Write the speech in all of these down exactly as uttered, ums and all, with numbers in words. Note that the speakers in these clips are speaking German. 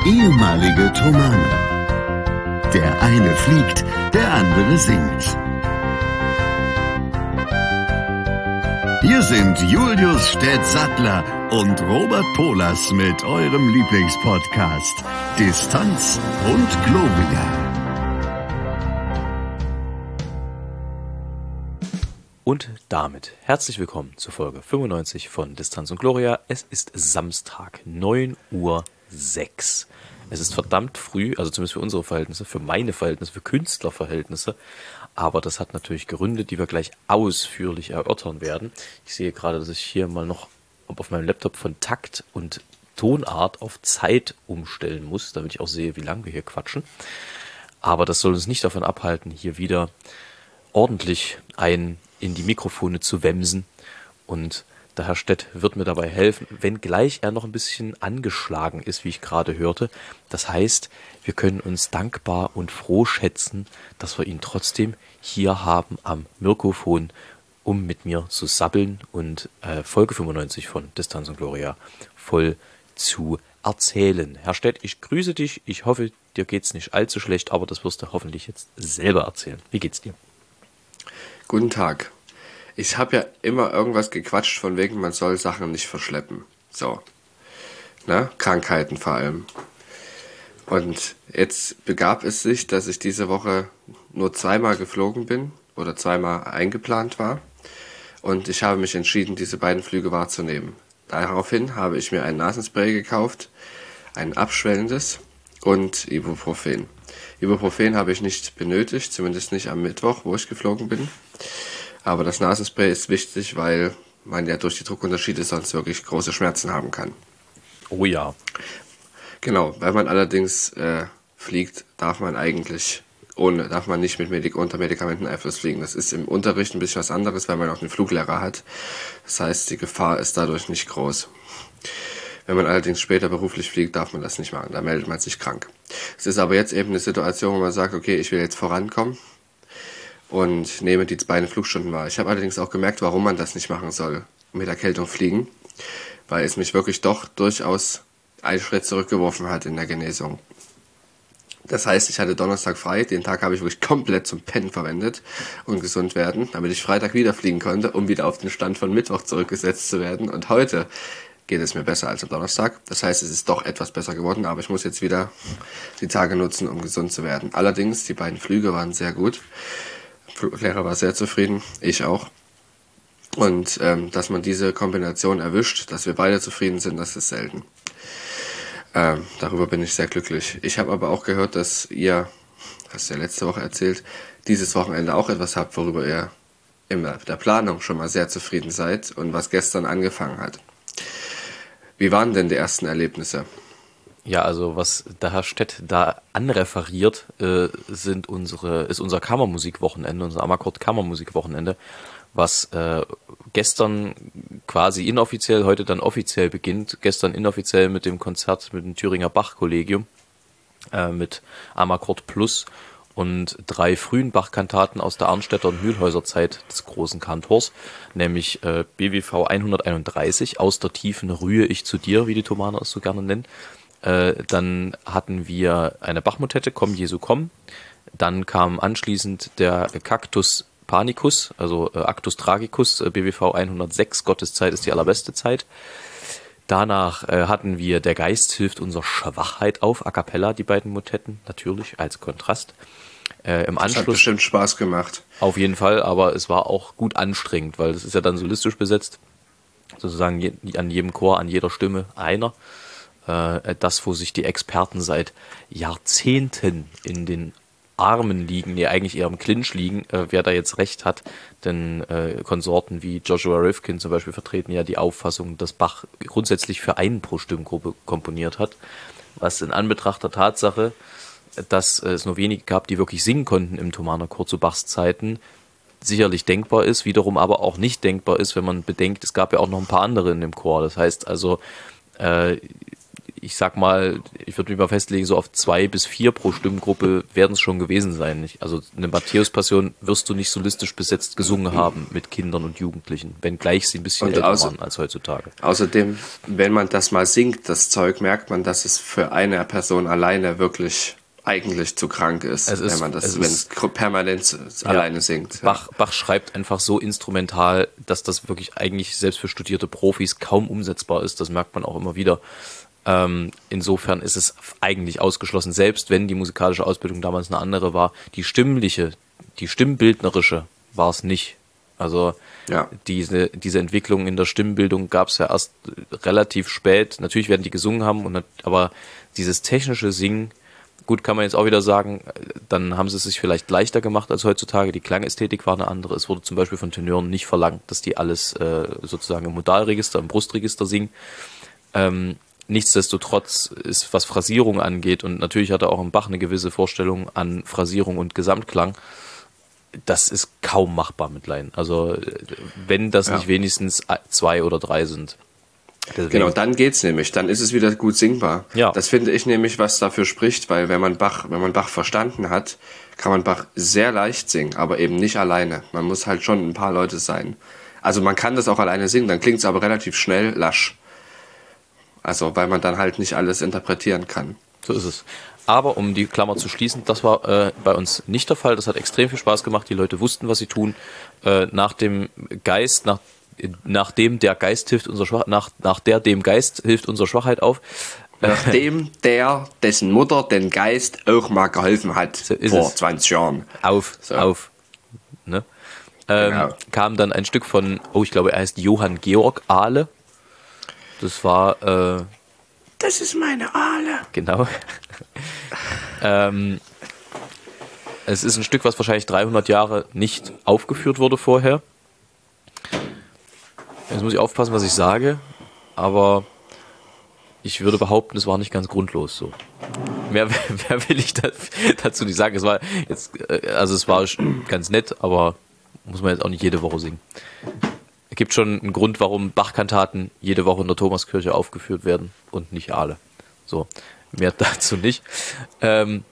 ehemalige Thomaner. Der eine fliegt, der andere singt. Hier sind Julius Städtsattler und Robert Polas mit eurem Lieblingspodcast Distanz und Gloria. Und damit herzlich willkommen zur Folge fünfundneunzig von Distanz und Gloria. Es ist Samstag, neun Uhr sechs. Es ist verdammt früh, also zumindest für unsere Verhältnisse, für meine Verhältnisse, für Künstlerverhältnisse. Aber das hat natürlich Gründe, die wir gleich ausführlich erörtern werden. Ich sehe gerade, dass ich hier mal noch auf meinem Laptop von Takt und Tonart auf Zeit umstellen muss, damit ich auch sehe, wie lange wir hier quatschen. Aber das soll uns nicht davon abhalten, hier wieder ordentlich ein in die Mikrofone zu wemsen. Und der Herr Stett wird mir dabei helfen, wenngleich er noch ein bisschen angeschlagen ist, wie ich gerade hörte. Das heißt, wir können uns dankbar und froh schätzen, dass wir ihn trotzdem hier haben am Mikrofon, um mit mir zu sabbeln und äh, Folge fünfundneunzig von Distanz und Gloria voll zu erzählen. Herr Stett, ich grüße dich. Ich hoffe, dir geht's nicht allzu schlecht, aber das wirst du hoffentlich jetzt selber erzählen. Wie geht's dir? Guten Tag. Ich habe ja immer irgendwas gequatscht von wegen, man soll Sachen nicht verschleppen. So. Ne? Krankheiten vor allem. Und jetzt begab es sich, dass ich diese Woche nur zweimal geflogen bin oder zweimal eingeplant war. Und ich habe mich entschieden, diese beiden Flüge wahrzunehmen. Daraufhin habe ich mir ein Nasenspray gekauft, ein abschwellendes und Ibuprofen. Ibuprofen habe ich nicht benötigt, zumindest nicht am Mittwoch, wo ich geflogen bin. Aber das Nasenspray ist wichtig, weil man ja durch die Druckunterschiede sonst wirklich große Schmerzen haben kann. Oh ja. Genau, wenn man allerdings äh, fliegt, darf man eigentlich ohne, darf man nicht mit Medik- unter Medikamenteneinfluss fliegen. Das ist im Unterricht ein bisschen was anderes, weil man auch einen Fluglehrer hat. Das heißt, die Gefahr ist dadurch nicht groß. Wenn man allerdings später beruflich fliegt, darf man das nicht machen. Da meldet man sich krank. Es ist aber jetzt eben eine Situation, wo man sagt, okay, ich will jetzt vorankommen und nehme die beiden Flugstunden wahr. Ich habe allerdings auch gemerkt, warum man das nicht machen soll, mit Erkältung fliegen, weil es mich wirklich doch durchaus einen Schritt zurückgeworfen hat in der Genesung. Das heißt, ich hatte Donnerstag frei, den Tag habe ich wirklich komplett zum Pennen verwendet und gesund werden, damit ich Freitag wieder fliegen konnte, um wieder auf den Stand von Mittwoch zurückgesetzt zu werden. Und heute geht es mir besser als am Donnerstag. Das heißt, es ist doch etwas besser geworden, aber ich muss jetzt wieder die Tage nutzen, um gesund zu werden. Allerdings, die beiden Flüge waren sehr gut. Der Fluglehrer war sehr zufrieden, ich auch. Und ähm, dass man diese Kombination erwischt, dass wir beide zufrieden sind, das ist selten. Ähm, darüber bin ich sehr glücklich. Ich habe aber auch gehört, dass ihr, hast du ja letzte Woche erzählt, dieses Wochenende auch etwas habt, worüber ihr in der Planung schon mal sehr zufrieden seid und was gestern angefangen hat. Wie waren denn die ersten Erlebnisse? Ja, also was der Herr Stett da anreferiert, äh, sind unsere, ist unser Kammermusikwochenende, unser Amakord Kammermusikwochenende, was äh, gestern quasi inoffiziell, heute dann offiziell beginnt. Gestern inoffiziell mit dem Konzert mit dem Thüringer Bach-Kollegium, äh, mit Amakord Plus und drei frühen Bach-Kantaten aus der Arnstädter und Mühlhäuser Zeit des großen Kantors, nämlich äh, B W V hunderteinunddreißig, Aus der Tiefen rühre ich zu dir, wie die Thomaner es so gerne nennen. Äh, dann hatten wir eine Bach-Motette, Komm Jesu komm. Dann kam anschließend der Cactus Panicus, also äh, Actus Tragicus, äh, B W V hundertsechs, Gottes Zeit ist die allerbeste Zeit. Danach äh, hatten wir Der Geist hilft unserer Schwachheit auf, a cappella, die beiden Motetten, natürlich als Kontrast. Äh, im das Anschluss hat bestimmt Spaß gemacht. Auf jeden Fall, aber es war auch gut anstrengend, weil das ist ja dann solistisch besetzt, sozusagen je, an jedem Chor, an jeder Stimme einer. Äh, das, wo sich die Experten seit Jahrzehnten in den Armen liegen, nee, eigentlich eher im Clinch liegen, äh, wer da jetzt recht hat, denn äh, Konsorten wie Joshua Rifkin zum Beispiel vertreten ja die Auffassung, dass Bach grundsätzlich für einen pro Stimmgruppe komponiert hat, was in Anbetracht der Tatsache, dass äh, es nur wenige gab, die wirklich singen konnten im Thomaner Chor zu Bachs Zeiten, sicherlich denkbar ist, wiederum aber auch nicht denkbar ist, wenn man bedenkt, es gab ja auch noch ein paar andere in dem Chor. Das heißt also, äh, ich sag mal, ich würde mich mal festlegen, so auf zwei bis vier pro Stimmgruppe werden es schon gewesen sein. Also eine Matthäus-Passion wirst du nicht solistisch besetzt gesungen haben mit Kindern und Jugendlichen, wenngleich sie ein bisschen Und älter außer- waren als heutzutage. Außerdem, wenn man das mal singt, das Zeug, merkt man, dass es für eine Person alleine wirklich eigentlich zu krank ist, Es ist- wenn man das, es wenn ist- es gro- permanent alleine singt. Ja. Bach, Bach schreibt einfach so instrumental, dass das wirklich eigentlich selbst für studierte Profis kaum umsetzbar ist. Das merkt man auch immer wieder. Ähm, insofern ist es eigentlich ausgeschlossen, selbst wenn die musikalische Ausbildung damals eine andere war. Die stimmliche, die stimmbildnerische war es nicht. Also Ja. diese, diese Entwicklung in der Stimmbildung gab es ja erst relativ spät. Natürlich werden die gesungen haben, und, aber dieses technische Singen, gut, kann man jetzt auch wieder sagen, dann haben sie es sich vielleicht leichter gemacht als heutzutage. Die Klangästhetik war eine andere. Es wurde zum Beispiel von Tenören nicht verlangt, dass die alles äh, sozusagen im Modalregister, im Brustregister singen. Ähm, nichtsdestotrotz ist, was Phrasierung angeht, und natürlich hatte auch im Bach eine gewisse Vorstellung an Phrasierung und Gesamtklang, das ist kaum machbar mit Laien. Also wenn das Ja. nicht wenigstens zwei oder drei sind. Deswegen, Genau, dann geht's nämlich. Dann ist es wieder gut singbar. Ja. Das finde ich nämlich, was dafür spricht, weil wenn man Bach, wenn man Bach verstanden hat, kann man Bach sehr leicht singen, aber eben nicht alleine. Man muss halt schon ein paar Leute sein. Also man kann das auch alleine singen, dann klingt's aber relativ schnell lasch. Also, weil man dann halt nicht alles interpretieren kann. So ist es. Aber um die Klammer zu schließen, das war äh, bei uns nicht der Fall. Das hat extrem viel Spaß gemacht. Die Leute wussten, was sie tun. Äh, nach dem Geist, nach nachdem der Geist hilft unserer Schwach, nach, nach der dem Geist hilft unserer Schwachheit auf. Nachdem der, dessen Mutter den Geist auch mal geholfen hat, So ist vor es. zwanzig Jahren. Auf, So. auf. Ne? Ähm, Genau. Kam dann ein Stück von, oh, ich glaube, er heißt Johann Georg Ahle. Das war, äh, Das ist meine Ahle. genau. ähm, es ist ein Stück, was wahrscheinlich dreihundert Jahre nicht aufgeführt wurde vorher. Jetzt muss ich aufpassen, was ich sage, aber ich würde behaupten, es war nicht ganz grundlos so. Mehr, mehr will ich da, dazu nicht sagen. Es war jetzt, äh, also es war ganz nett, aber muss man jetzt auch nicht jede Woche singen. Es gibt schon einen Grund, warum Bach-Kantaten jede Woche in der Thomaskirche aufgeführt werden und nicht alle. So, mehr dazu nicht. Ähm,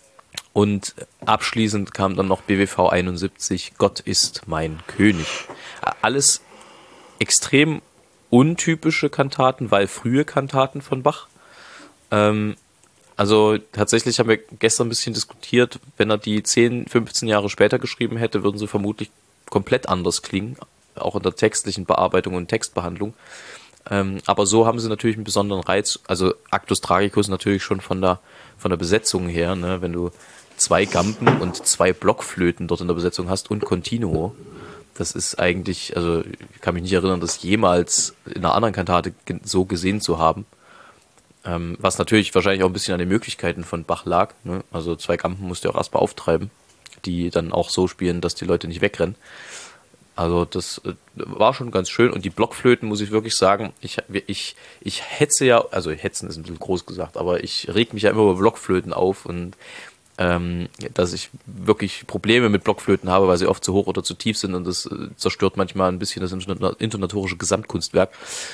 und abschließend kam dann noch B W V einundsiebzig, Gott ist mein König. Alles extrem untypische Kantaten, weil frühe Kantaten von Bach. Ähm, also tatsächlich haben wir gestern ein bisschen diskutiert, wenn er die zehn, fünfzehn Jahre später geschrieben hätte, würden sie vermutlich komplett anders klingen, auch in der textlichen Bearbeitung und Textbehandlung. Ähm, aber so haben sie natürlich einen besonderen Reiz, also Actus Tragicus natürlich schon von der, von der Besetzung her, ne? Wenn du zwei Gamben und zwei Blockflöten dort in der Besetzung hast und Continuo. Das ist eigentlich, also ich kann mich nicht erinnern, das jemals in einer anderen Kantate ge- so gesehen zu haben. Ähm, was natürlich wahrscheinlich auch ein bisschen an den Möglichkeiten von Bach lag. Ne? Also zwei Gamben musst du auch erstmal auftreiben, die dann auch so spielen, dass die Leute nicht wegrennen. Also das äh, war schon ganz schön. Und die Blockflöten, muss ich wirklich sagen, ich, ich, ich hetze ja, also hetzen ist ein bisschen groß gesagt, aber ich reg mich ja immer über Blockflöten auf und ähm, dass ich wirklich Probleme mit Blockflöten habe, weil sie oft zu hoch oder zu tief sind, und das äh, zerstört manchmal ein bisschen das intonatorische Gesamtkunstwerk.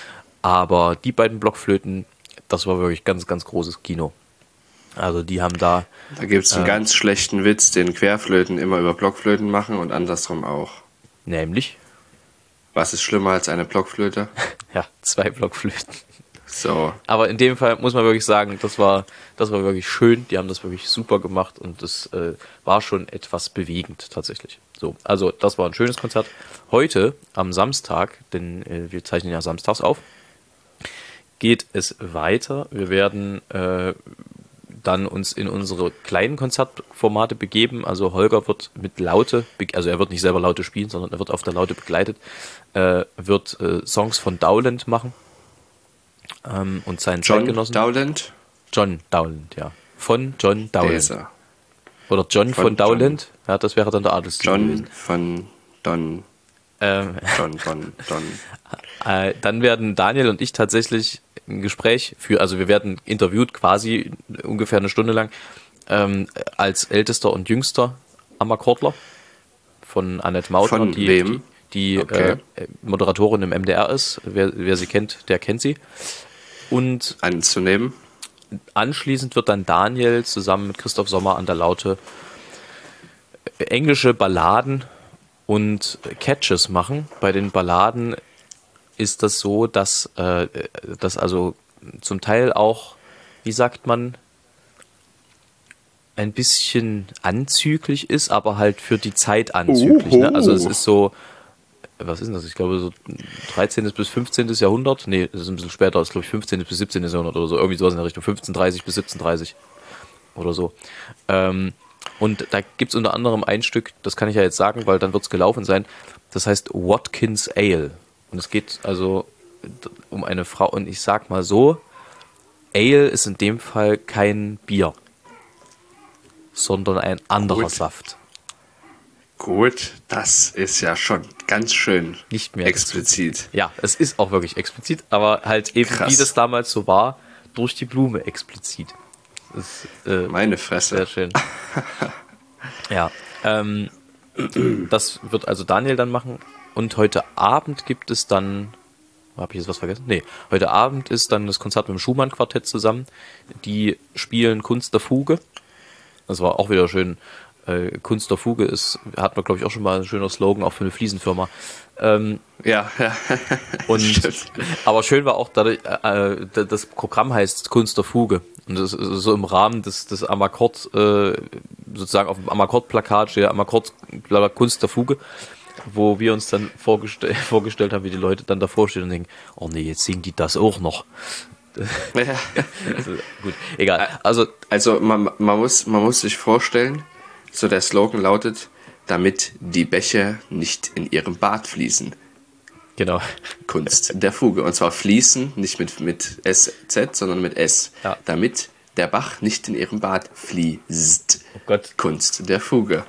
Aber die beiden Blockflöten, das war wirklich ganz, ganz großes Kino. Also die haben da... Da gibt es einen äh, ganz schlechten Witz, den Querflöten immer über Blockflöten machen und andersrum auch. Nämlich, Was ist schlimmer als eine Blockflöte? ja, zwei Blockflöten. So, Aber in dem Fall muss man wirklich sagen, das war, das war wirklich schön. Die haben das wirklich super gemacht, und das äh, war schon etwas bewegend tatsächlich. So, also das war ein schönes Konzert. Heute am Samstag, denn äh, wir zeichnen ja samstags auf, geht es weiter. Wir werden äh, dann uns in unsere kleinen Konzertformate begeben. Also Holger wird mit Laute, also er wird nicht selber Laute spielen, sondern er wird auf der Laute begleitet, äh, wird äh, Songs von Dowland machen. Ähm, und seinen John Zeitgenossen. Dowland? John Dowland, ja. Von John Dowland. Dieser. Oder John von, Von Dowland. Ja, das wäre dann der Adelstitel John gewesen. von Don. Ähm, John von Don. äh, dann werden Daniel und ich tatsächlich ein Gespräch für, also wir werden interviewt quasi ungefähr eine Stunde lang ähm, als ältester und jüngster am Akkordler von Annette Mautner, Von die, wem? die, die Okay. äh, Moderatorin im M D R ist. Wer, wer sie kennt, der kennt sie. Und Anzunehmen. anschließend wird dann Daniel zusammen mit Christoph Sommer an der Laute englische Balladen und Catches machen. Bei den Balladen ist das so, dass äh, das also zum Teil auch, wie sagt man, ein bisschen anzüglich ist, aber halt für die Zeit anzüglich. Ne? Also es ist so, was ist denn das? Ich glaube so dreizehnten bis fünfzehnten Jahrhundert. Nee, das ist ein bisschen später, das ist glaube ich fünfzehnten bis siebzehnten Jahrhundert oder so. Irgendwie sowas in der Richtung fünfzehnhundertdreißig bis siebzehnhundertdreißig oder so. Ähm, und da gibt es unter anderem ein Stück, das kann ich ja jetzt sagen, weil dann wird es gelaufen sein, das heißt Watkins Ale. Und es geht also um eine Frau, und ich sag mal so, Ale ist in dem Fall kein Bier, sondern ein anderer Gut. Saft. Gut, das ist ja schon ganz schön Nicht mehr explizit. Ja, es ist auch wirklich explizit, aber halt eben, Krass. wie das damals so war, durch die Blume explizit. Das ist, äh, Meine Fresse. sehr schön. Ja, ähm, das wird also Daniel dann machen. Und heute Abend gibt es dann, habe ich jetzt was vergessen? Nee, heute Abend ist dann das Konzert mit dem Schumann-Quartett zusammen. Die spielen Kunst der Fuge. Das war auch wieder schön. Äh, Kunst der Fuge ist, hat man glaube ich auch schon mal ein schöner Slogan, auch für eine Fliesenfirma. Ähm, Ja, ja. und, Stimmt. aber schön war auch, dadurch, äh, das Programm heißt Kunst der Fuge. Und das ist so im Rahmen des, des Amakord, äh, sozusagen auf dem Amakord-Plakat steht Amakord Kunst der Fuge, wo wir uns dann vorgestell, vorgestellt haben, wie die Leute dann davor stehen und denken, oh nee, jetzt singen die das auch noch. Ja. Also, gut, egal. Also, Also man, man, muss, man muss sich vorstellen, so der Slogan lautet, damit die Bäche nicht in ihrem Bad fließen. genau. Kunst der Fuge. Und zwar fließen, nicht mit, mit S Z, sondern mit S. Ja. Damit der Bach nicht in ihrem Bad fließt. Oh Gott. Kunst der Fuge.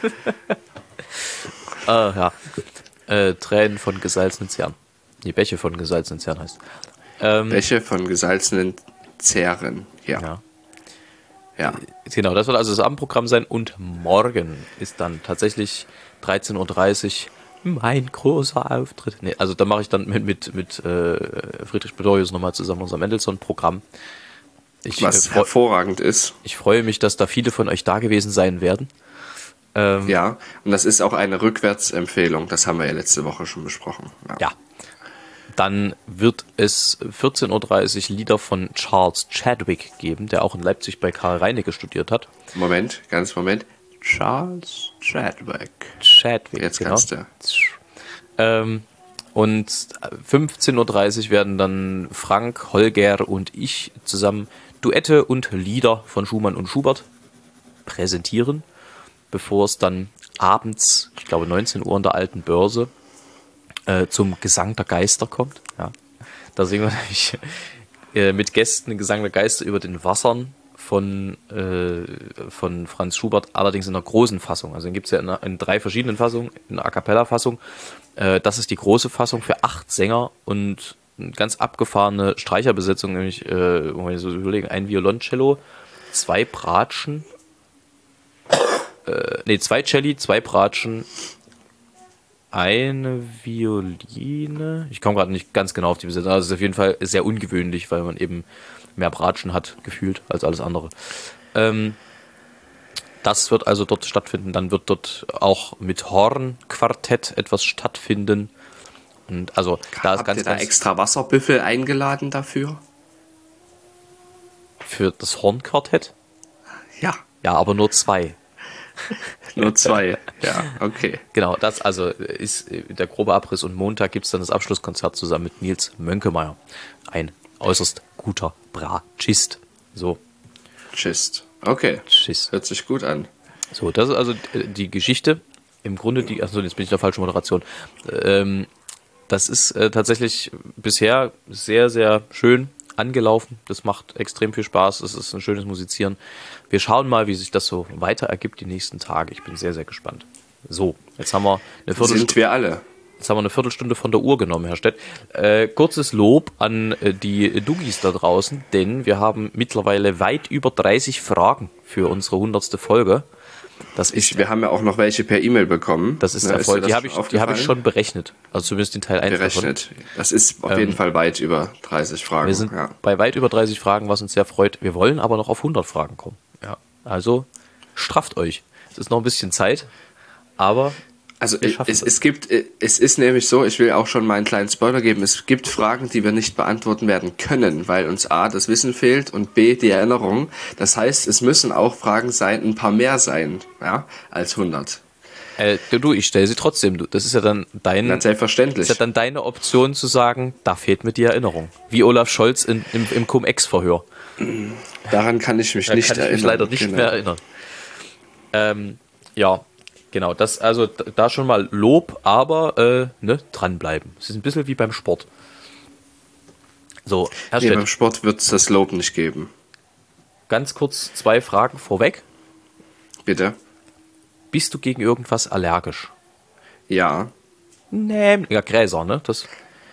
Ah, ja. Äh, Tränen von gesalzenen Zerren. Die Bäche von gesalzenen Zerren heißt. Ähm, Bäche von gesalzenen Zähren. Ja. ja. ja. Genau, das wird also das Abendprogramm sein. Und morgen ist dann tatsächlich dreizehn Uhr dreißig mein großer Auftritt. Nee, also da mache ich dann mit, mit, mit äh, Friedrich Bedorius nochmal zusammen unser Mendelssohn-Programm. Ich, Was äh, freu- hervorragend ist. ich freue mich, dass da viele von euch da gewesen sein werden. Ähm, Ja, und das ist auch eine Rückwärtsempfehlung. Das haben wir ja letzte Woche schon besprochen. Ja. Ja. Dann wird es vierzehn Uhr dreißig Lieder von Charles Chadwick geben, der auch in Leipzig bei Karl Reinecke studiert hat. Moment, ganz Moment. Charles Chadwick. Chadwick, Jetzt genau. kannst du. Ähm, und fünfzehn Uhr dreißig werden dann Frank, Holger und ich zusammen Duette und Lieder von Schumann und Schubert präsentieren, bevor es dann abends, ich glaube neunzehn Uhr in der Alten Börse, äh, zum Gesang der Geister kommt. Ja. Da singen wir nämlich äh, mit Gästen Gesang der Geister über den Wassern von, äh, von Franz Schubert, allerdings in einer großen Fassung. Also den gibt es ja in, in drei verschiedenen Fassungen, in einer A Cappella-Fassung. Äh, das ist die große Fassung für acht Sänger und eine ganz abgefahrene Streicherbesetzung, nämlich, äh, wo wir so überlegen, ein Violoncello, zwei Bratschen, äh, nee, zwei Celli, zwei Bratschen, eine Violine. Ich komme gerade nicht ganz genau auf die Besetzung. Also es ist auf jeden Fall sehr ungewöhnlich, weil man eben mehr Bratschen hat, gefühlt, als alles andere. Ähm, das wird also dort stattfinden. Dann wird dort auch mit Hornquartett etwas stattfinden. Und also da ist Habt ganz, ihr da ganz extra Wasserbüffel eingeladen dafür? für das Hornquartett. Ja, Ja, aber nur zwei. nur zwei. Ja, okay. Genau, das also ist der grobe Abriss. Und Montag gibt es dann das Abschlusskonzert zusammen mit Nils Mönkemeyer. Ein äußerst guter Bratschist. So, Tschüss. Okay, Tschüss. hört sich gut an. So, das ist also die Geschichte. Im Grunde die, achso, jetzt bin ich in der falschen Moderation. Ähm, das ist äh, tatsächlich bisher sehr, sehr schön angelaufen. Das macht extrem viel Spaß. Es ist ein schönes Musizieren. Wir schauen mal, wie sich das so weiter ergibt die nächsten Tage. Ich bin sehr, sehr gespannt. So, jetzt haben wir eine Viertelstunde. Sind wir alle. Jetzt haben wir eine Viertelstunde von der Uhr genommen, Herr Stett. Äh, kurzes Lob an äh, die Dugis da draußen, denn wir haben mittlerweile weit über dreißig Fragen für unsere hundertste Folge. Das ist, ich, wir haben ja auch noch welche per E-Mail bekommen. Das ist ne, Erfolg. Ist die habe ich, die hab ich schon berechnet. Also zumindest den Teil eins berechnet. Davon. Das ist auf ähm, jeden Fall weit über dreißig Fragen. Wir sind ja. bei weit über dreißig Fragen, was uns sehr freut. Wir wollen aber noch auf hundert Fragen kommen. Ja. Also strafft euch. Es ist noch ein bisschen Zeit, aber Also es, es gibt, es ist nämlich so, ich will auch schon mal einen kleinen Spoiler geben, es gibt Fragen, die wir nicht beantworten werden können, weil uns A, das Wissen fehlt und B, die Erinnerung. Das heißt, es müssen auch Fragen sein, ein paar mehr sein, ja, als hundert. Äh, du, ich stelle sie trotzdem. Du, das ist ja dann dein, Na, selbstverständlich. ist ja dann deine Option zu sagen, da fehlt mir die Erinnerung. Wie Olaf Scholz in, im, im Cum-Ex-Verhör. Daran kann ich mich Da nicht kann ich erinnern. mich leider nicht genau. mehr erinnern. Ähm, ja, genau. Das, also da schon mal Lob, aber äh, ne, dranbleiben. Es ist ein bisschen wie beim Sport. So, Herr Nee, Stett, beim Sport wird es das Lob nicht geben. ganz kurz zwei Fragen vorweg. Bitte? Bist du gegen irgendwas allergisch? Ja. Nee, ja, Gräser, ne? Das,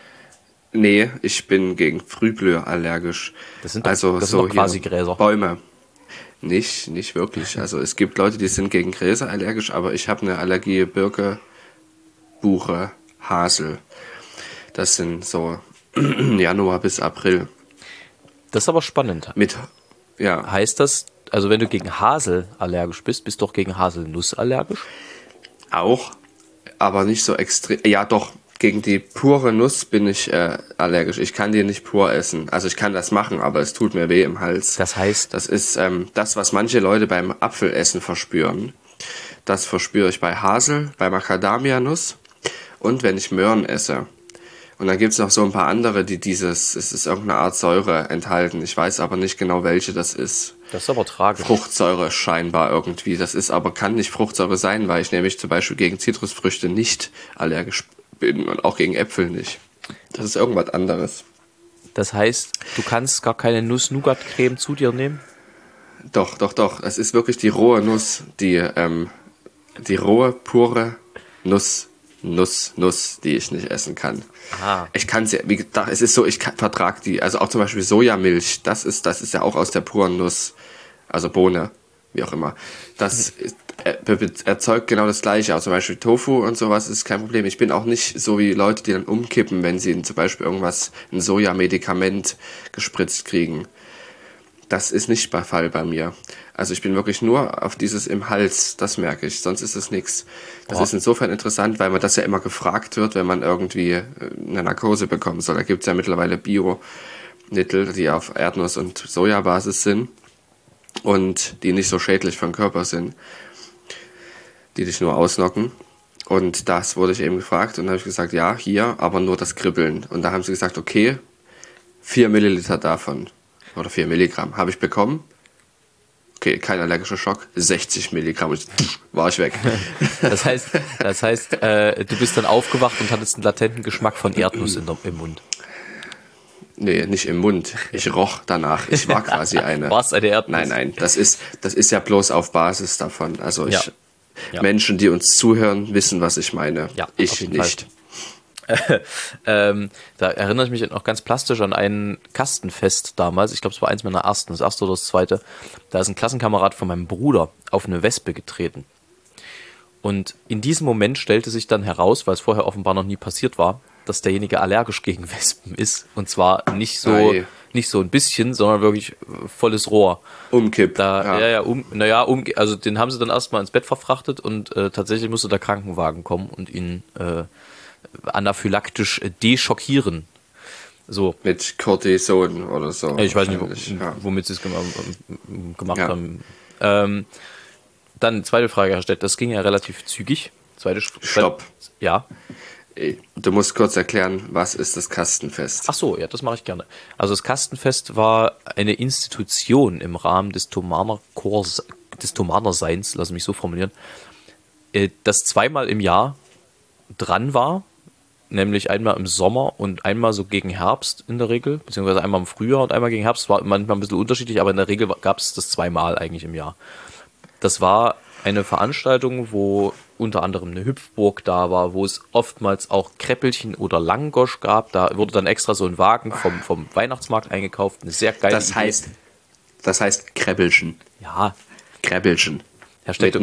Nee, ich bin gegen Frühblüher allergisch. Das sind doch- also das sind so doch quasi hier Gräser. Bäume. Nicht, nicht wirklich. Also es gibt Leute, die sind gegen Gräser allergisch, aber ich habe eine Allergie Birke, Buche, Hasel. Das sind so Januar bis April. das ist aber spannend. Mit, ja, Heißt das, also wenn du gegen Hasel allergisch bist, bist du doch gegen Haselnuss allergisch? auch, aber nicht so extrem. Ja, doch, gegen die pure Nuss bin ich äh, allergisch. Ich kann die nicht pur essen. Also ich kann das machen, aber es tut mir weh im Hals. Das heißt, Das ist ähm, das, was manche Leute beim Apfelessen verspüren. Das verspüre ich bei Hasel, bei Macadamia-Nuss und wenn ich Möhren esse. Und dann gibt es noch so ein paar andere, die dieses, es ist irgendeine Art Säure enthalten. Ich weiß aber nicht genau, welche das ist. das ist aber tragisch. Fruchtsäure scheinbar irgendwie. Das ist aber, kann nicht Fruchtsäure sein, weil ich nämlich zum Beispiel gegen Zitrusfrüchte nicht allergisch bin und auch gegen Äpfel nicht. Das ist irgendwas anderes. Das heißt, du kannst gar keine Nuss-Nougat-Creme zu dir nehmen? Doch, doch, doch. Es ist wirklich die rohe Nuss, die, ähm, die rohe, pure Nuss, Nuss, Nuss, die ich nicht essen kann. Ah. Ich kann sie, wie gesagt, es ist so, ich vertrage die, also auch zum Beispiel Sojamilch, das ist, das ist ja auch aus der puren Nuss, also Bohne, wie auch immer. Das ist, er, erzeugt genau das Gleiche, auch zum Beispiel Tofu und sowas ist kein Problem. Ich bin auch nicht so wie Leute, die dann umkippen, wenn sie zum Beispiel irgendwas, ein Sojamedikament gespritzt kriegen. Das ist nicht der Fall bei mir. Also ich bin wirklich nur auf dieses im Hals, das merke ich, sonst ist es nichts. Das Oh. ist insofern interessant, weil man das ja immer gefragt wird, wenn man irgendwie eine Narkose bekommen soll. Da gibt es ja mittlerweile Bio-Mittel, die auf Erdnuss- und Sojabasis sind und die nicht so schädlich für den Körper sind, die dich nur ausnocken. Und das wurde ich eben gefragt und dann habe ich gesagt, ja, hier, aber nur das Kribbeln. Und da haben sie gesagt, okay, vier Milliliter davon. Oder vier Milligramm. Habe ich bekommen. Okay, kein allergischer Schock. sechzig Milligramm. Und war ich weg. Das heißt, das heißt äh, du bist dann aufgewacht und hattest einen latenten Geschmack von Erdnuss in der, im Mund. Nee, nicht im Mund. Ich roch danach. Ich war quasi eine. Warst eine Erdnuss? Nein, nein. Das ist, das ist ja bloß auf Basis davon. Also ich, Ja. Ja. Menschen, die uns zuhören, wissen, was ich meine. Ja, auf ich jeden nicht. Fall. ähm, da erinnere ich mich noch ganz plastisch an ein Kastenfest damals. Ich glaube, es war eins meiner ersten, das erste oder das zweite. Da ist ein Klassenkamerad von meinem Bruder auf eine Wespe getreten. Und in diesem Moment stellte sich dann heraus, weil es vorher offenbar noch nie passiert war, dass derjenige allergisch gegen Wespen ist. Und zwar nicht so, Ei. nicht so ein bisschen, sondern wirklich äh, volles Rohr. Umkippt. Da, ja, ja. ja, um, naja, um, also den haben sie dann erstmal ins Bett verfrachtet und äh, tatsächlich musste der Krankenwagen kommen und ihn äh, anaphylaktisch äh, deschockieren. So. Mit Cortison oder so. Ich weiß nicht, wo, wahrscheinlich, ja. womit sie es gem gemacht Ja. haben. Ähm, dann zweite Frage, Herr Stett, das ging ja relativ zügig. Zweite Sch- Stopp. Ja. Du musst kurz erklären, was ist das Kastenfest? Ach so, ja, das mache ich gerne. Also das Kastenfest war eine Institution im Rahmen des Thomaner Chors, des Thomaner Seins, lass mich so formulieren, äh, das zweimal im Jahr dran war, nämlich einmal im Sommer und einmal so gegen Herbst in der Regel, beziehungsweise einmal im Frühjahr und einmal gegen Herbst, war manchmal ein bisschen unterschiedlich, aber in der Regel gab es das zweimal eigentlich im Jahr. Das war eine Veranstaltung, wo unter anderem eine Hüpfburg da war, wo es oftmals auch Kräppelchen oder Langosch gab. Da wurde dann extra so ein Wagen vom, vom Weihnachtsmarkt eingekauft. Eine sehr geile Das Idee. heißt, das heißt Kräbbelchen. Ja, Kräbbelchen. Herr Stett, Mit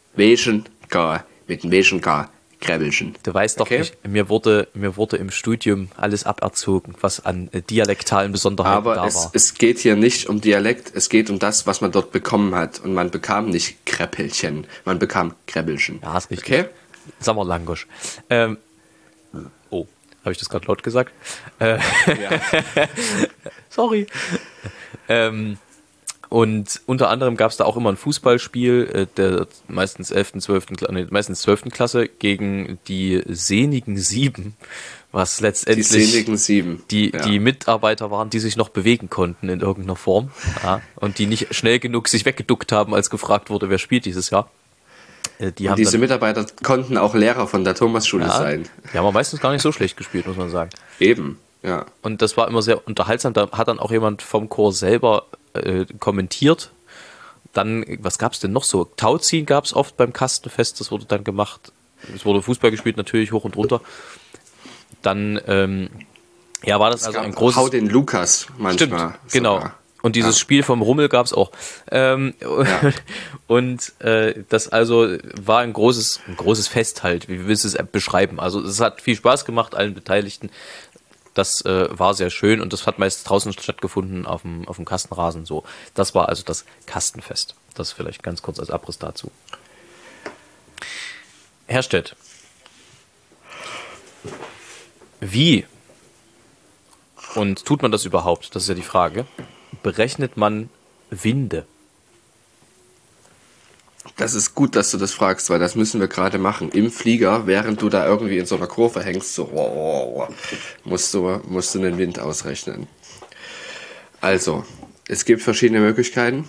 Welchen K, mit dem welchen K, Krabbelchen. Du weißt doch Okay. nicht, mir wurde, mir wurde im Studium alles aberzogen, was an äh, dialektalen Besonderheiten Aber da es, war. es geht hier nicht um Dialekt, es geht um das, was man dort bekommen hat. Und man bekam nicht Kräppelchen, man bekam Krabbelchen. Ja, ist richtig. Okay? Sommerlangosch. Ähm, oh, habe ich das gerade laut gesagt? Äh, Ja. sorry. ähm, und unter anderem gab es da auch immer ein Fußballspiel äh, der meistens elften, zwölften, Kla- nee, meistens zwölften Klasse gegen die Senigen Sieben, was Die letztendlich seligen Sieben. die, ja. die Mitarbeiter waren, die sich noch bewegen konnten in irgendeiner Form, ja, und die nicht schnell genug sich weggeduckt haben, als gefragt wurde, wer spielt dieses Jahr. Äh, Die Und haben diese dann, Mitarbeiter konnten auch Lehrer von der Thomasschule ja, sein. die haben aber meistens gar nicht so schlecht gespielt, muss man sagen. Eben, ja. Und das war immer sehr unterhaltsam. Da hat dann auch jemand vom Chor selber äh, kommentiert. Dann, was gab es denn noch so? Tauziehen gab es oft beim Kastenfest, das wurde dann gemacht. Es wurde Fußball gespielt, natürlich hoch und runter. Dann, ähm, ja, war das Es also gab ein großes... Hau den Lukas manchmal. Stimmt, genau. sogar. Und dieses Ja. Spiel vom Rummel gab es auch. Ähm, Ja. Und äh, das also war ein großes, ein großes Fest halt. Wie willst du es beschreiben? Also es hat viel Spaß gemacht, allen Beteiligten. Das äh, war sehr schön und das hat meist draußen stattgefunden auf dem, auf dem Kastenrasen so. Das war also das Kastenfest. Das vielleicht ganz kurz als Abriss dazu. Herr Stett, wie und tut man das überhaupt? Das ist ja die Frage. Berechnet man Winde? Das ist gut, dass du das fragst, weil das müssen wir gerade machen. Im Flieger, während du da irgendwie in so einer Kurve hängst, so wow, wow, wow, musst du, musst du den Wind ausrechnen. Also, es gibt verschiedene Möglichkeiten.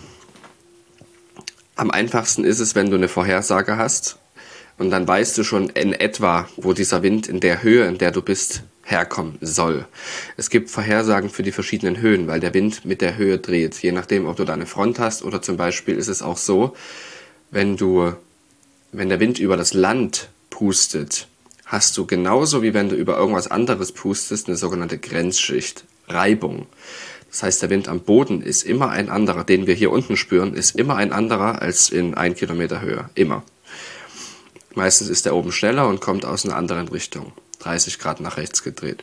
Am einfachsten ist es, wenn du eine Vorhersage hast und dann weißt du schon in etwa, wo dieser Wind in der Höhe, in der du bist, herkommen soll. Es gibt Vorhersagen für die verschiedenen Höhen, weil der Wind mit der Höhe dreht. Je nachdem, ob du da eine Front hast oder zum Beispiel ist es auch so, wenn du, wenn der Wind über das Land pustet, hast du genauso wie wenn du über irgendwas anderes pustest, eine sogenannte Grenzschicht, Reibung. Das heißt, der Wind am Boden ist immer ein anderer, den wir hier unten spüren, ist immer ein anderer als in ein Kilometer Höhe. Immer. Meistens ist der oben schneller und kommt aus einer anderen Richtung. dreißig Grad nach rechts gedreht.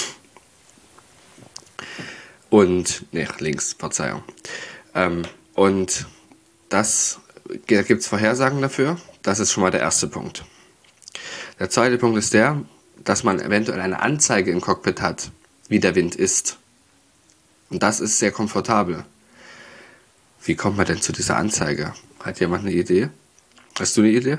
Und, ne, links, Verzeihung. Ähm, und das, da gibt es Vorhersagen dafür. Das ist schon mal der erste Punkt. Der zweite Punkt ist der, dass man eventuell eine Anzeige im Cockpit hat, wie der Wind ist. Und das ist sehr komfortabel. Wie kommt man denn zu dieser Anzeige? Hat jemand eine Idee? Hast du eine Idee?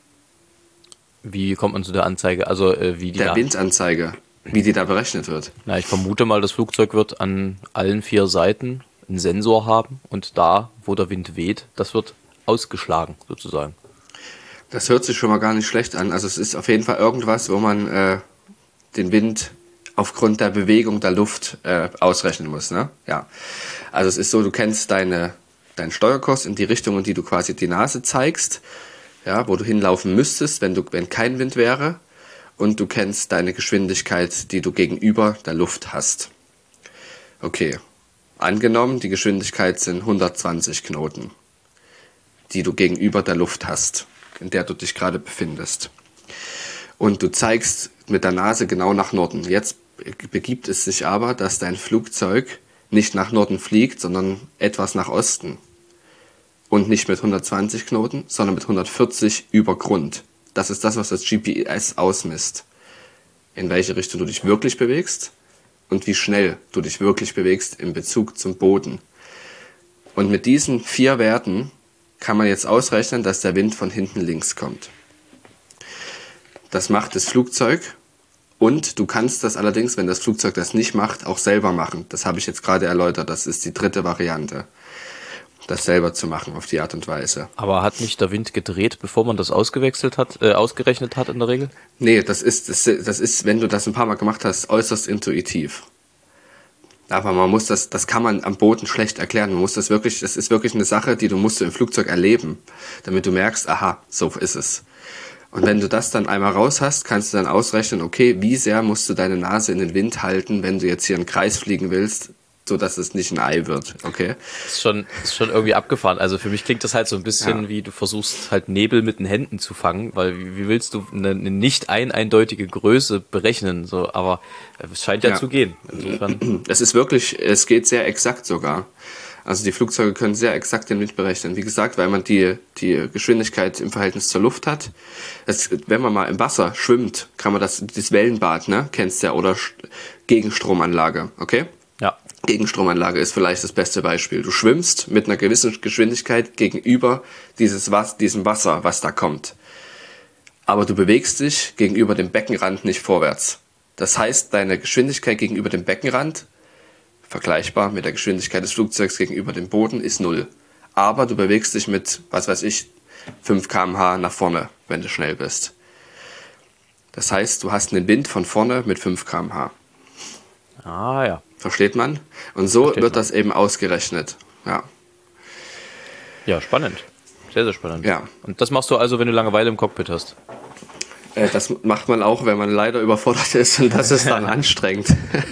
Wie kommt man zu der Anzeige? Also äh, wie die Der da, Windanzeige, wie die da berechnet wird. Na, ich vermute mal, das Flugzeug wird an allen vier Seiten einen Sensor haben und da, wo der Wind weht, das wird ausgeschlagen sozusagen. Das hört sich schon mal gar nicht schlecht an. Also es ist auf jeden Fall irgendwas, wo man äh, den Wind aufgrund der Bewegung der Luft äh, ausrechnen muss. Ne? Ja. Also es ist so, du kennst deine, deinen Steuerkurs in die Richtung, in die du quasi die Nase zeigst, ja, wo du hinlaufen müsstest, wenn, du, wenn kein Wind wäre. Und du kennst deine Geschwindigkeit, die du gegenüber der Luft hast. Okay, angenommen, die Geschwindigkeit sind hundertzwanzig Knoten, die du gegenüber der Luft hast, in der du dich gerade befindest. Und du zeigst mit der Nase genau nach Norden. Jetzt begibt es sich aber, dass dein Flugzeug nicht nach Norden fliegt, sondern etwas nach Osten. Und nicht mit hundertzwanzig Knoten, sondern mit hundertvierzig über Grund. Das ist das, was das G P S ausmisst. In welche Richtung du dich wirklich bewegst und wie schnell du dich wirklich bewegst in Bezug zum Boden. Und mit diesen vier Werten kann man jetzt ausrechnen, dass der Wind von hinten links kommt. Das macht das Flugzeug und du kannst das allerdings, wenn das Flugzeug das nicht macht, auch selber machen. Das habe ich jetzt gerade erläutert, das ist die dritte Variante. Das selber zu machen auf die Art und Weise. Aber hat nicht der Wind gedreht, bevor man das ausgewechselt hat, äh, ausgerechnet hat in der Regel? Nee, das ist, das, das ist, wenn du das ein paar Mal gemacht hast, äußerst intuitiv. Aber man muss das, das kann man am Boden schlecht erklären. Man muss das wirklich, das ist wirklich eine Sache, die du musst du im Flugzeug erleben, damit du merkst, aha, so ist es. Und wenn du das dann einmal raus hast, kannst du dann ausrechnen, okay, wie sehr musst du deine Nase in den Wind halten, wenn du jetzt hier einen Kreis fliegen willst, so dass es nicht ein Ei wird, okay? Ist schon, ist schon irgendwie abgefahren. Also für mich klingt das halt so ein bisschen Ja. wie du versuchst halt Nebel mit den Händen zu fangen, weil wie, wie willst du eine, eine nicht ein eindeutige Größe berechnen? So, aber es scheint ja, Ja. zu gehen. Insofern. Es ist wirklich, es geht sehr exakt sogar. Also die Flugzeuge können sehr exakt den Wind berechnen. Wie gesagt, weil man die, die Geschwindigkeit im Verhältnis zur Luft hat. Es, wenn man mal im Wasser schwimmt, kann man das, das Wellenbad, ne, kennst du ja, oder Sch- Gegenstromanlage, okay? Ja. Gegenstromanlage ist vielleicht das beste Beispiel. Du schwimmst mit einer gewissen Geschwindigkeit gegenüber dieses Was- diesem Wasser, was da kommt. Aber du bewegst dich gegenüber dem Beckenrand nicht vorwärts. Das heißt, deine Geschwindigkeit gegenüber dem Beckenrand, vergleichbar mit der Geschwindigkeit des Flugzeugs gegenüber dem Boden, ist null. Aber du bewegst dich mit, was weiß ich, fünf Kilometer pro Stunde nach vorne, wenn du schnell bist. Das heißt, du hast einen Wind von vorne mit fünf Kilometer pro Stunde. Ah ja. Versteht man? Und so Versteht wird man. das eben ausgerechnet. Ja. Ja, spannend. Sehr, sehr spannend. Ja. Und das machst du also, wenn du Langeweile im Cockpit hast. Äh, das macht man auch, wenn man leider überfordert ist, und das ist dann anstrengend.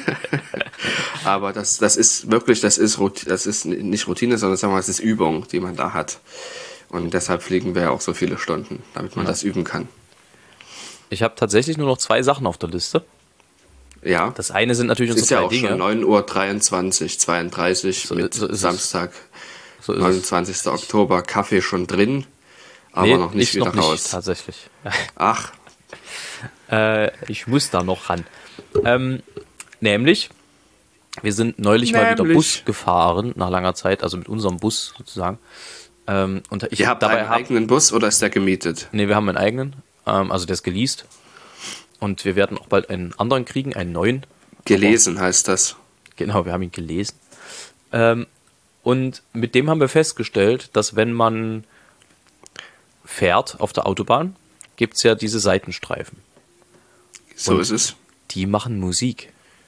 Aber das, das ist wirklich, das ist, Rout- das ist nicht Routine, sondern sagen wir mal, es ist Übung, die man da hat. Und deshalb fliegen wir auch so viele Stunden, damit man Ja. das üben kann. Ich habe tatsächlich nur noch zwei Sachen auf der Liste. Ja, Das eine sind natürlich es unsere ist ja drei auch Dinge. schon neun Uhr dreiundzwanzig, zweiunddreißig So- mit so ist es. Samstag, So ist es. neunundzwanzigsten Oktober, Kaffee schon drin, aber Nee, noch nicht ich wieder noch nicht, raus. tatsächlich. Ach, Äh, ich muss da noch ran. Ähm, nämlich, wir sind neulich mal wieder Nämlich. Bus gefahren, nach langer Zeit, also mit unserem Bus sozusagen. Ähm, und ich ihr hab habt dabei einen hab, eigenen Bus oder ist der gemietet? nee, wir haben einen eigenen, ähm, also der ist geleast. Und wir werden auch bald einen anderen kriegen, einen neuen. Gelesen heißt das. Genau, wir haben ihn gelesen. Ähm, und mit dem haben wir festgestellt, dass wenn man fährt auf der Autobahn, gibt es ja diese Seitenstreifen. So Und- ist es. Die machen Musik.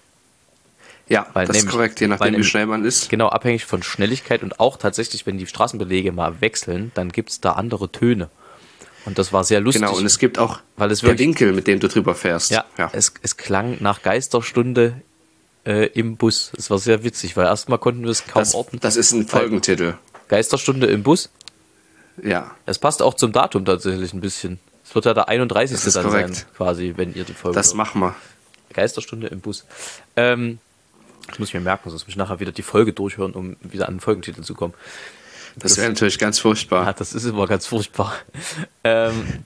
Ja, Weil das ist nämlich- korrekt, je weil nachdem, wie nämlich- schnell man ist. Genau, abhängig von Schnelligkeit und auch tatsächlich, wenn die Straßenbelege mal wechseln, dann gibt es da andere Töne. Und das war sehr lustig. Genau, und es gibt auch Weil es der wirklich- Winkel, mit dem du drüber fährst. ja, Es, es klang nach Geisterstunde äh, im Bus. Es war sehr witzig, weil erstmal konnten wir es kaum das, orten. das ist ein Folgentitel. Geisterstunde im Bus. Ja, Es passt auch zum Datum tatsächlich ein bisschen. Es wird ja der einunddreißigste Das ist dann korrekt. sein, quasi, wenn ihr die Folge das hört. machen wir. Geisterstunde im Bus. Ähm, das muss ich mir merken, sonst muss ich nachher wieder die Folge durchhören, um wieder an den Folgentitel zu kommen. Das wäre natürlich ganz furchtbar. Ja, das ist immer ganz furchtbar. ähm,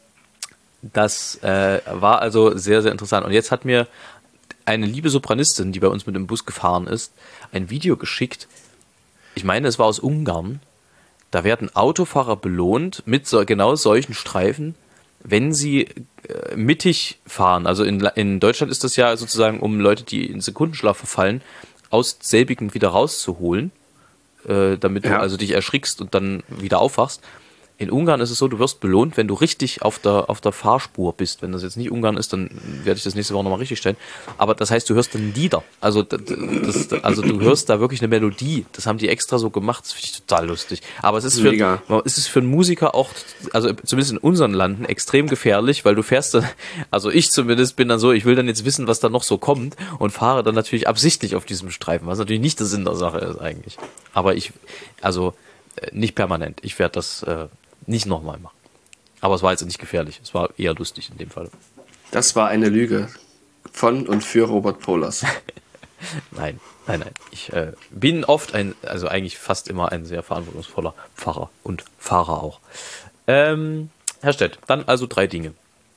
das äh, war also sehr, sehr interessant. Und jetzt hat mir eine liebe Sopranistin, die bei uns mit dem Bus gefahren ist, ein Video geschickt. Ich meine, es war aus Ungarn. Da werden Autofahrer belohnt mit so, genau solchen Streifen, wenn sie äh, mittig fahren. Also in, in Deutschland ist das ja sozusagen, um Leute, die in Sekundenschlaf verfallen, aus selbigen wieder rauszuholen, äh, damit du Ja. also dich erschrickst und dann wieder aufwachst. In Ungarn ist es so, du wirst belohnt, wenn du richtig auf der, auf der Fahrspur bist. Wenn das jetzt nicht Ungarn ist, dann werde ich das nächste Woche nochmal richtig stellen. Aber das heißt, du hörst dann Lieder. Also, d- d- das, also du hörst da wirklich eine Melodie. Das haben die extra so gemacht. Das finde ich total lustig. Aber es ist für, Mega. es ist für einen Musiker auch, also zumindest in unseren Landen, extrem gefährlich, weil du fährst dann, also ich zumindest bin dann so, ich will dann jetzt wissen, was da noch so kommt und fahre dann natürlich absichtlich auf diesem Streifen, was natürlich nicht der Sinn der Sache ist eigentlich. Aber ich, also äh, nicht permanent. Ich werde das äh, nicht nochmal machen. Aber es war jetzt nicht gefährlich. Es war eher lustig in dem Fall. Das war eine Lüge von und für Robert Polas. Nein, nein, nein. Ich äh, bin oft ein, also eigentlich fast immer ein sehr verantwortungsvoller Pfarrer und Fahrer auch. Ähm, Herr Stett, dann also drei Dinge.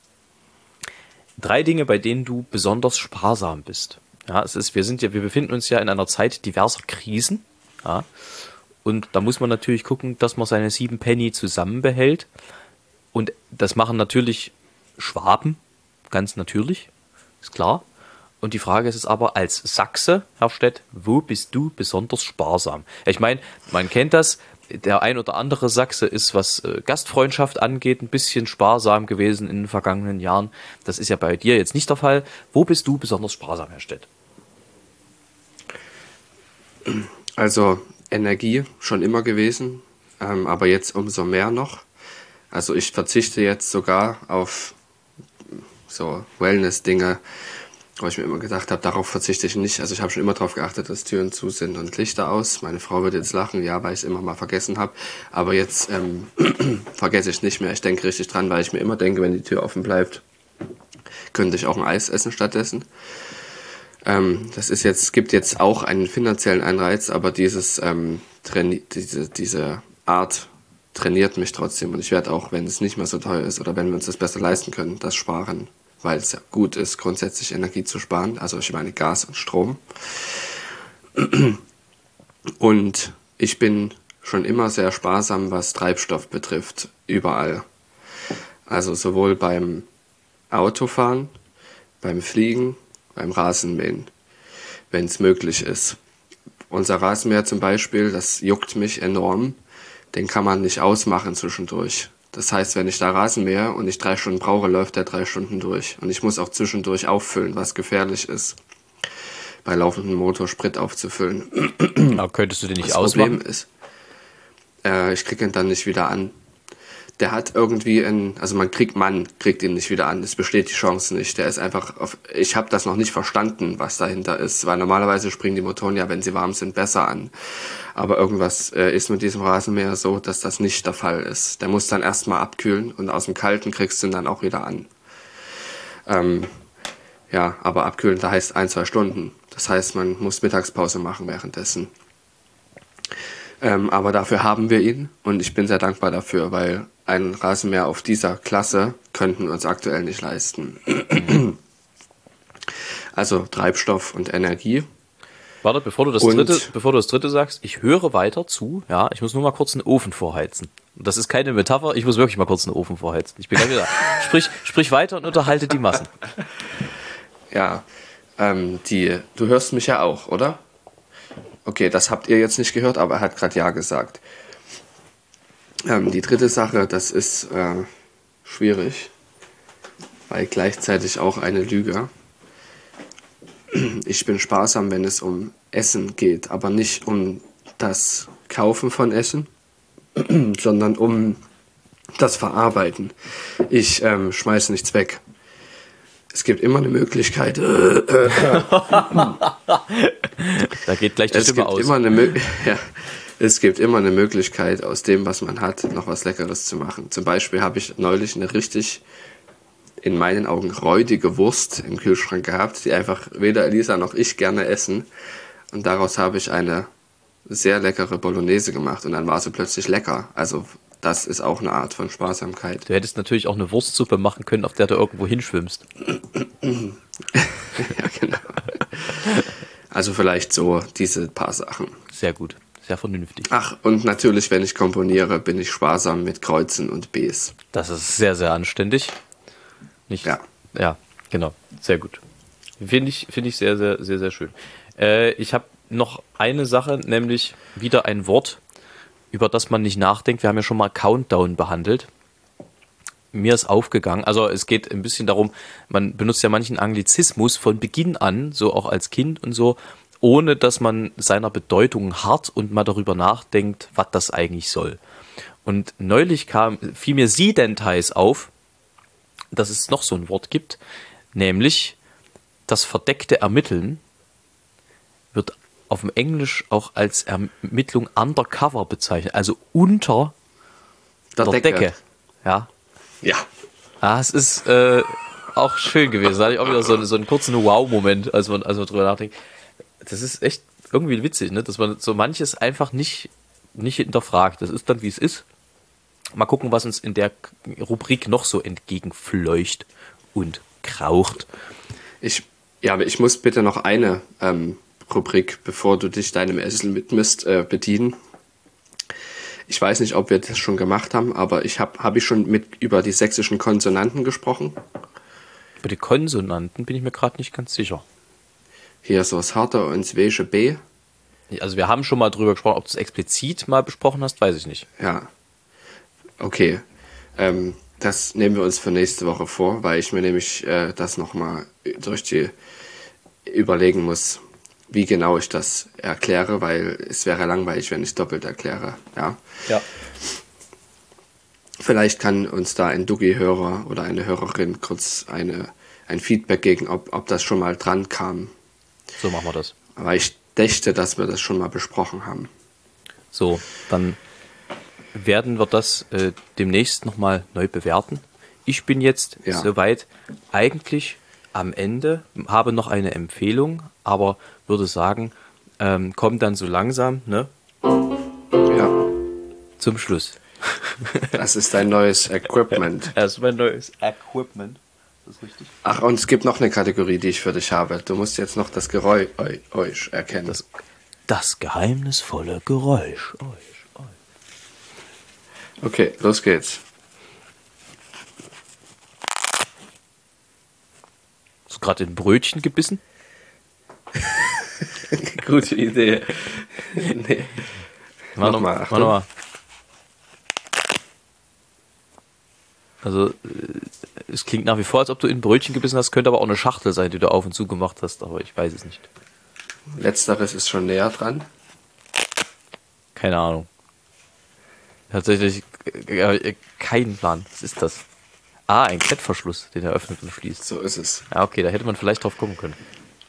Drei Dinge, bei denen du besonders sparsam bist. Ja, es ist, wir sind ja, wir befinden uns ja in einer Zeit diverser Krisen. Ja, und da muss man natürlich gucken, dass man seine sieben Penny zusammenbehält. Und das machen natürlich Schwaben, ganz natürlich, ist klar. Und die Frage ist es aber, als Sachse, Herr Stett, wo bist du besonders sparsam? Ich meine, man kennt das, der ein oder andere Sachse ist, was äh, Gastfreundschaft angeht, ein bisschen sparsam gewesen in den vergangenen Jahren. Das ist ja bei dir jetzt nicht der Fall. Wo bist du besonders sparsam, Herr Stett? Also Energie schon immer gewesen, ähm, aber jetzt umso mehr noch. Also ich verzichte jetzt sogar auf so Wellness-Dinge wo ich mir immer gedacht habe, darauf verzichte ich nicht. Also ich habe schon immer darauf geachtet, dass Türen zu sind und Lichter aus. Meine Frau wird jetzt lachen, ja, weil ich es immer mal vergessen habe. Aber jetzt ähm, vergesse ich es nicht mehr. Ich denke richtig dran, weil ich mir immer denke, wenn die Tür offen bleibt, könnte ich auch ein Eis essen stattdessen. Ähm, das ist jetzt, gibt jetzt auch einen finanziellen Anreiz, aber dieses, ähm, traini- diese, diese Art trainiert mich trotzdem. Und ich werde auch, wenn es nicht mehr so teuer ist oder wenn wir uns das besser leisten können, das sparen. Weil es ja gut ist, grundsätzlich Energie zu sparen, also ich meine Gas und Strom. Und ich bin schon immer sehr sparsam, was Treibstoff betrifft, überall. Also sowohl beim Autofahren, beim Fliegen, beim Rasenmähen, wenn es möglich ist. Unser Rasenmäher zum Beispiel, das juckt mich enorm, den kann man nicht ausmachen zwischendurch. Das heißt, wenn ich da Rasen mähe und ich drei Stunden brauche, läuft der drei Stunden durch. Und ich muss auch zwischendurch auffüllen, was gefährlich ist, bei laufendem Motor Sprit aufzufüllen. Aber könntest du den nicht das ausmachen? Problem ist, äh, ich kriege ihn dann nicht wieder an. Der hat irgendwie ein, also man kriegt, man kriegt ihn nicht wieder an. Es besteht die Chance nicht. Der ist einfach, auf, ich habe das noch nicht verstanden, was dahinter ist, weil normalerweise springen die Motoren ja, wenn sie warm sind, besser an. Aber irgendwas äh, ist mit diesem Rasenmäher so, dass das nicht der Fall ist. Der muss dann erstmal abkühlen und aus dem Kalten kriegst du ihn dann auch wieder an. Ähm, ja, aber abkühlen, da heißt ein, zwei Stunden. Das heißt, man muss Mittagspause machen währenddessen. Ähm, aber dafür haben wir ihn und ich bin sehr dankbar dafür, weil ein Rasenmäher auf dieser Klasse könnten wir uns aktuell nicht leisten. Also Treibstoff und Energie. Warte, bevor du das Und- dritte, bevor du das dritte sagst, ich höre weiter zu, ja, ich muss nur mal kurz einen Ofen vorheizen. Das ist keine Metapher, ich muss wirklich mal kurz einen Ofen vorheizen. Ich bin gleich wieder. Sprich, sprich weiter und unterhalte die Massen. Ja, ähm, die, du hörst mich ja auch, oder? Okay, das habt ihr jetzt nicht gehört, aber er hat gerade Ja gesagt. Ähm, die dritte Sache, das ist äh, schwierig, weil gleichzeitig auch eine Lüge. Ich bin sparsam, wenn es um Essen geht, aber nicht um das Kaufen von Essen, sondern um das Verarbeiten. Ich ähm, schmeiße nichts weg. Es gibt immer eine Möglichkeit. Da geht gleich die Es Stimme gibt, aus. immer eine, Mö- ja, es gibt immer eine Möglichkeit, aus dem, was man hat, noch was Leckeres zu machen. Zum Beispiel habe ich neulich eine richtig, in meinen Augen, räudige Wurst im Kühlschrank gehabt, die einfach weder Elisa noch ich gerne essen. Und daraus habe ich eine sehr leckere Bolognese gemacht und dann war sie plötzlich lecker. Also das ist auch eine Art von Sparsamkeit. Du hättest natürlich auch eine Wurstsuppe machen können, auf der du irgendwo hinschwimmst. Ja, genau. Also vielleicht so diese paar Sachen. Sehr gut, sehr vernünftig. Ach, und natürlich, wenn ich komponiere, bin ich sparsam mit Kreuzen und Bs. Das ist sehr, sehr anständig. Nicht, Ja. Ja, genau, sehr gut. Finde ich, finde ich sehr, sehr, sehr, sehr schön. Äh, ich habe noch eine Sache, nämlich wieder ein Wort, über das man nicht nachdenkt. Wir haben ja schon mal Countdown behandelt. Mir ist aufgegangen, also es geht ein bisschen darum, man benutzt ja manchen Anglizismus von Beginn an, so auch als Kind und so, ohne dass man seiner Bedeutung hart und mal darüber nachdenkt, was das eigentlich soll. Und neulich kam, fiel mir Sidentais auf, dass es noch so ein Wort gibt, nämlich das verdeckte Ermitteln wird auf dem Englisch auch als Ermittlung undercover bezeichnet, also unter Der der Decke. Decke. Ja, Ja. ah, es ist äh, auch schön gewesen. Da hatte ich auch wieder so, einen- so einen kurzen Wow-Moment, als man, als man drüber nachdenkt. Das ist echt irgendwie witzig, ne? Dass man so manches einfach nicht, nicht hinterfragt. Das ist dann, wie es ist. Mal gucken, was uns in der Rubrik noch so entgegenfleucht und kraucht. Ich, ja, aber ich muss bitte noch eine ähm, Rubrik, bevor du dich deinem Essen widmest, äh, bedienen. Ich weiß nicht, ob wir das schon gemacht haben, aber ich habe hab ich schon mit über die sächsischen Konsonanten gesprochen. Bei den Konsonanten bin ich mir gerade nicht ganz sicher. Hier so das harte und das weiche B. Also wir haben schon mal drüber gesprochen, ob du es explizit mal besprochen hast, weiß ich nicht. Ja. Okay. Ähm, das nehmen wir uns für nächste Woche vor, weil ich mir nämlich äh, das nochmal durch die überlegen muss, wie genau ich das erkläre, weil es wäre langweilig, wenn ich es doppelt erkläre. Ja. Ja. Vielleicht kann uns da ein Duggi-Hörer oder eine Hörerin kurz eine ein Feedback geben, ob, ob das schon mal dran kam. So machen wir das. Aber ich dächte, dass wir das schon mal besprochen haben. So, dann werden wir das äh, demnächst nochmal neu bewerten. Ich bin jetzt Ja. soweit eigentlich am Ende, habe noch eine Empfehlung, aber würde sagen, ähm, komm dann so langsam, ne, Ja, zum Schluss. das ist dein neues Equipment. Das ist mein neues Equipment. Das ist richtig. Ach, und es gibt noch eine Kategorie, die ich für dich habe. Du musst jetzt noch das Geräusch erkennen. Das, das geheimnisvolle Geräusch. Okay, los geht's. Hast du gerade in ein Brötchen gebissen? Gute Idee. Nee. Mach Nochmal, noch, Achtung. mach noch mal. Also, äh, es klingt nach wie vor, als ob du in ein Brötchen gebissen hast, könnte aber auch eine Schachtel sein, die du auf und zu gemacht hast, aber ich weiß es nicht. Letzteres ist schon näher dran. Keine Ahnung. Tatsächlich äh, äh, keinen Plan. Was ist das? Ah, ein Klettverschluss, den er öffnet und schließt. So ist es. Ja, okay, da hätte man vielleicht drauf kommen können.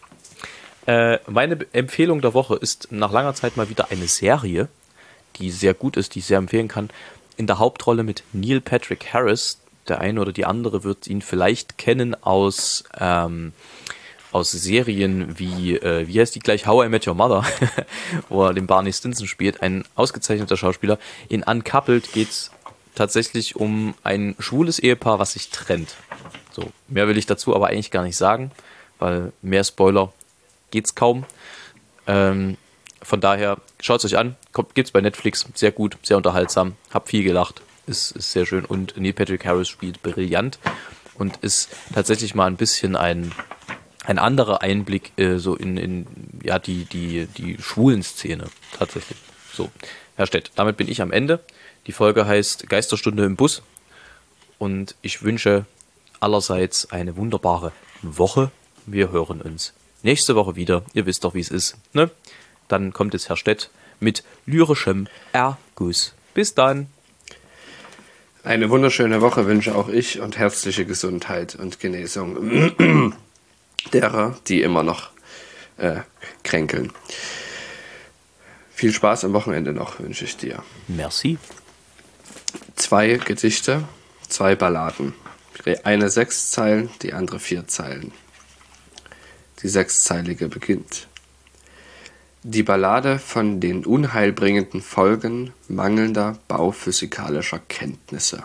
Äh, meine Be- Empfehlung der Woche ist nach langer Zeit mal wieder eine Serie, die sehr gut ist, die ich sehr empfehlen kann. In der Hauptrolle mit Neil Patrick Harris. Der eine oder die andere wird ihn vielleicht kennen aus, ähm, aus Serien wie, äh, wie heißt die gleich, How I Met Your Mother, wo er den Barney Stinson spielt, ein ausgezeichneter Schauspieler. In Uncoupled geht es tatsächlich um ein schwules Ehepaar, was sich trennt. So, mehr will ich dazu aber eigentlich gar nicht sagen, weil mehr Spoiler geht's kaum. Ähm, von daher, schaut es euch an, kommt, gibt's bei Netflix, sehr gut, sehr unterhaltsam, hab viel gelacht, ist, ist sehr schön und Neil Patrick Harris spielt brillant und ist tatsächlich mal ein bisschen ein, ein anderer Einblick äh, so in, in ja, die, die, die schwulen Szene tatsächlich. So, Herr Stett, damit bin ich am Ende. Die Folge heißt Geisterstunde im Bus und ich wünsche allerseits eine wunderbare Woche. Wir hören uns nächste Woche wieder. Ihr wisst doch, wie es ist, ne? Dann kommt jetzt Herr Stett mit lyrischem Erguss. Bis dann. Eine wunderschöne Woche wünsche auch ich und herzliche Gesundheit und Genesung derer, die immer noch äh, kränkeln. Viel Spaß am Wochenende noch wünsche ich dir. Merci. Zwei Gedichte, zwei Balladen. Eine sechs Zeilen, die andere vier Zeilen. Die sechszeilige beginnt. Die Ballade von den unheilbringenden Folgen mangelnder bauphysikalischer Kenntnisse.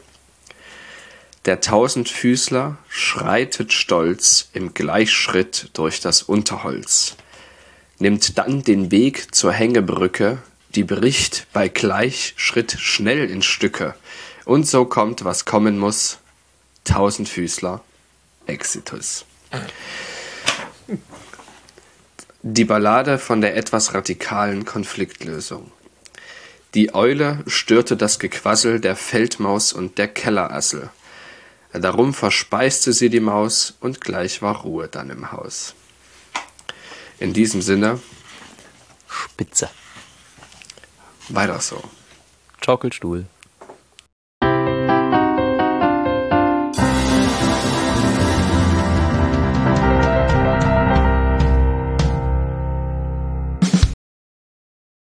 Der Tausendfüßler schreitet stolz im Gleichschritt durch das Unterholz, nimmt dann den Weg zur Hängebrücke, die bricht bei Gleichschritt schnell in Stücke, und so kommt, was kommen muss, Tausendfüßler, Exitus. Die Ballade von der etwas radikalen Konfliktlösung. Die Eule störte das Gequassel der Feldmaus und der Kellerassel. Darum verspeiste sie die Maus und gleich war Ruhe dann im Haus. In diesem Sinne, Spitze. weiter so. Schaukelstuhl.